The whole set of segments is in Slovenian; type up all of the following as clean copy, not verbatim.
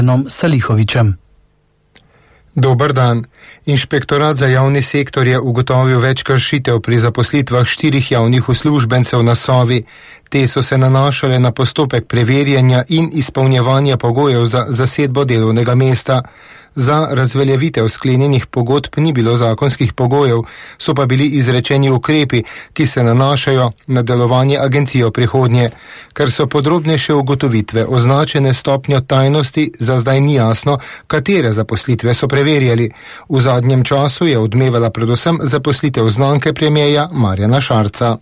Salihovičem. Dober dan. Inšpektorat za javni sektor je ugotovil več kršitev pri zaposlitvah 4 javnih uslužbencev na Sovi. Te so se nanašale na postopek preverjanja in izpolnjevanja pogojev za zasedbo delovnega mesta. Za razveljavitev sklenjenih pogodb ni bilo zakonskih pogojev, so pa bili izrečeni ukrepi, ki se nanašajo na delovanje agencije v prihodnje. Ker so podrobnejše ugotovitve označene stopnjo tajnosti, za zdaj ni jasno, katere zaposlitve so preverjali. V zadnjem času je odmevala predvsem zaposlitev znanke premierja Marjana Šarca.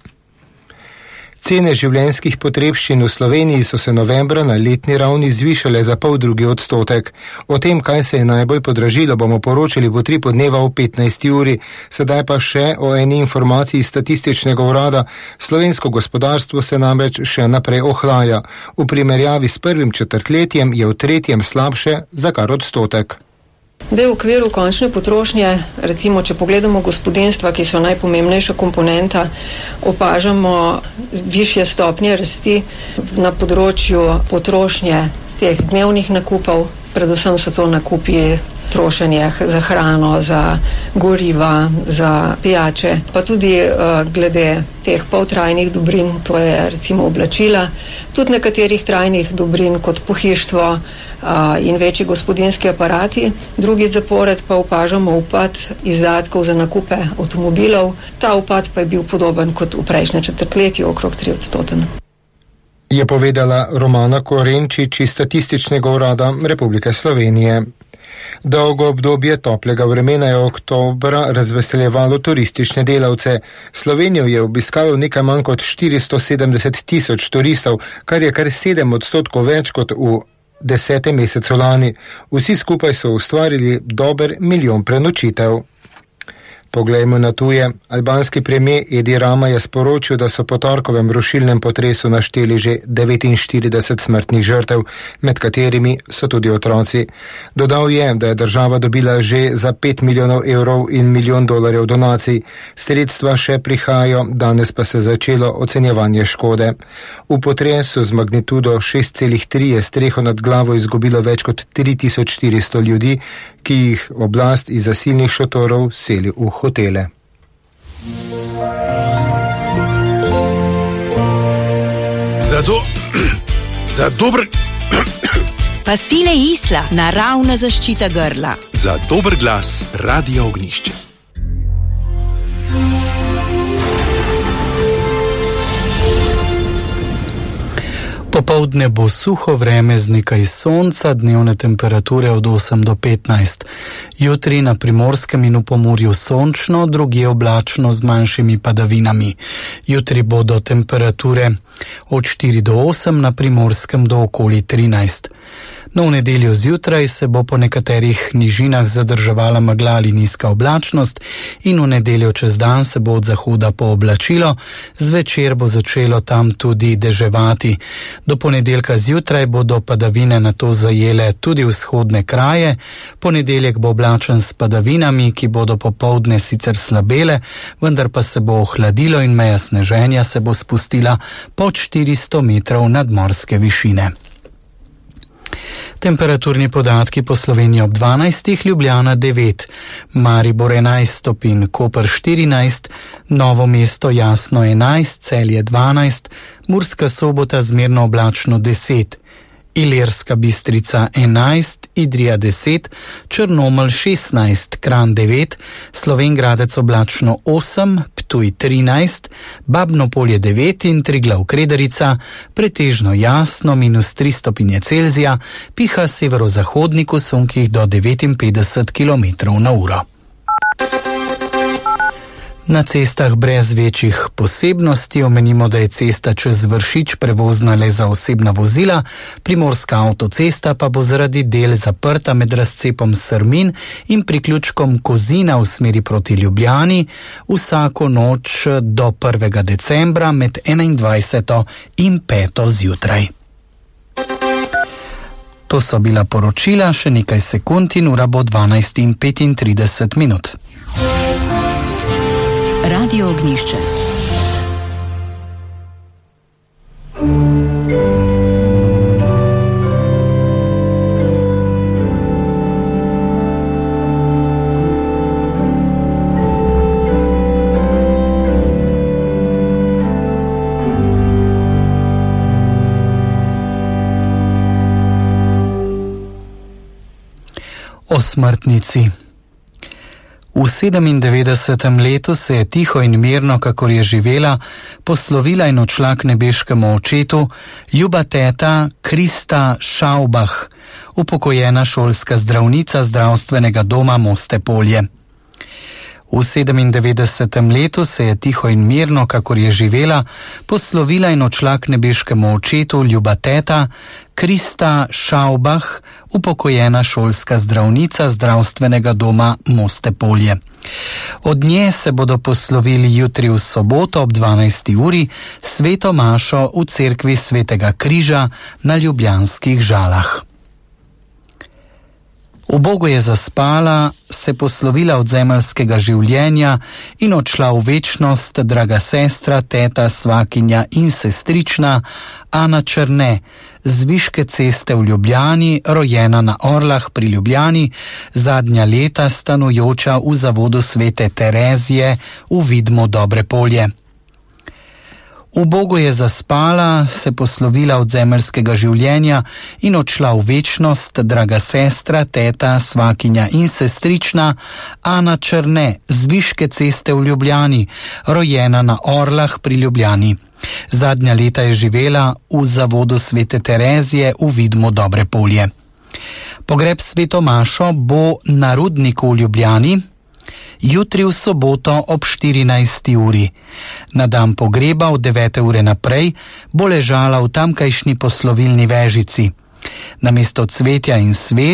Cene življenjskih potrebščin v Sloveniji so se novembra na letni ravni zvišale za 0,5%. O tem, kaj se je najbolj podražilo, bomo poročali v 3 podneva v 15 uri. Sedaj pa še o eni informaciji statističnega urada. Slovensko gospodarstvo se namreč še naprej ohlaja. V primerjavi s prvim četrtletjem je v tretjem slabše za kar 1%. V okviru končne potrošnje, recimo, če pogledamo gospodinjstva, ki so najpomembnejša komponenta, opažamo višje stopnje rasti na področju potrošnje teh dnevnih nakupov, predvsem so to nakupi trošenje za hrano, za goriva, za pijače, pa tudi glede teh poltrajnih dobrin, to je recimo oblačila, tudi nekaterih trajnih dobrin kot pohištvo in večji gospodinjski aparati. Drugi zapored pa opažamo upad izdatkov za nakupe avtomobilov. Ta upad pa je bil podoben kot v prejšnjem četrtletju, okrog 3%. Je povedala Romana Korenčič iz Statističnega urada Republike Slovenije. Dolgo obdobje toplega vremena je oktobra razveseljevalo turistične delavce. Slovenijo je obiskalo nekaj manj kot 470 tisoč turistov, kar je kar 7% več kot v 10. mesecu lani. Vsi skupaj so ustvarili dober 1 milijon prenočitev. Poglejmo na tuje. Albanski premijer Edi Rama je sporočil, da so po torkovem rušilnem potresu našteli že 49 smrtnih žrtev, med katerimi so tudi otroci. Dodal je, da je država dobila že za 5 milijonov evrov in $1 milijon donacij. Sredstva še prihajajo, danes pa se je začelo ocenjevanje škode. V potresu z magnitudo 6,3 je streho nad glavo izgubilo več kot 3400 ljudi, ki jih oblast iz zasilnih šotorov seli v hotele. Za dober... Pastile Isla, naravna zaščita grla. Za dober glas Radio Ognjišče. Popoldne bo suho vreme z nekaj sonca, dnevne temperature od 8 do 15. Jutri na Primorskem in v Pomurju sončno, drugje oblačno z manjšimi padavinami. Jutri bodo temperature od 4 do 8, na Primorskem do okoli 13. No, v nedeljo zjutraj se bo po nekaterih nižinah zadrževala megla ali nizka oblačnost in v nedeljo čez dan se bo od zahoda pooblačilo, zvečer bo začelo tam tudi deževati. Do ponedeljka zjutraj bodo padavine nato zajele tudi vzhodne kraje, ponedeljek bo oblačen s padavinami, ki bodo popoldne sicer slabele, vendar pa se bo ohladilo in meja sneženja se bo spustila pod 400 metrov nadmorske višine. Temperaturni podatki po Sloveniji ob 12, Ljubljana 9, Maribor 11 stopinj, Koper 14, Novo mesto jasno 11, Celje 12, Murska Sobota zmerno oblačno 10, Ilirska Bistrica 11, Idrija 10, Črnomelj 16, Kranj 9, Slovenj Gradec oblačno 8, Ptuj 13, Babno Polje 9 in Triglav Kredarica pretežno jasno -3 stopinje Celzija, piha severozahodnik v sunkih do 59 km/h. Na cestah brez večjih posebnosti omenimo, da je cesta čez Vršič prevozna le za osebna vozila, Primorska avtocesta pa bo zaradi del zaprta med razcepom Srmin in priključkom Kozina v smeri proti Ljubljani vsako noč do 1. decembra med 21. in 5. zjutraj. To so bila poročila, še nekaj sekund in ura bo 12:35. Radio Ognjišče. O smrtnici. V 97. letu se je tiho in mirno, kakor je živela, poslovila in odšla k nebeškemu očetu ljuba teta Krista Schaubach, upokojena šolska zdravnica zdravstvenega doma Moste Polje. V 97. letu se je tiho in mirno, kakor je živela, poslovila in odšla k nebeškemu očetu ljuba teta Krista Schaubach, upokojena šolska zdravnica zdravstvenega doma Moste Polje. Od nje se bodo poslovili jutri v soboto ob 12. uri sveto mašo v cerkvi Svetega križa na Ljubljanskih Žalah. Ubogo je zaspala, se poslovila od zemeljskega življenja in odšla v večnost draga sestra, teta, svakinja in sestrična Ana Černe, z Viške ceste v Ljubljani, rojena na Orlah pri Ljubljani, zadnja leta stanujoča v zavodu Svete Terezije v Vidmu Dobre Polje. Ubogo je zaspala, se poslovila od zemeljskega življenja in odšla v večnost draga sestra, teta, svakinja in sestrična Ana Černe, z Viške ceste v Ljubljani, rojena na Orlah pri Ljubljani. Zadnja leta je živela v zavodu Svete Terezije v Vidmu Dobre Polje. Pogreb sveto mašo bo na Rudniku v Ljubljani jutri v soboto ob 14. uri. Na dan pogreba od 9. ure naprej bo ležala v tamkajšnji poslovilni vežici. Namesto cvetja in sveč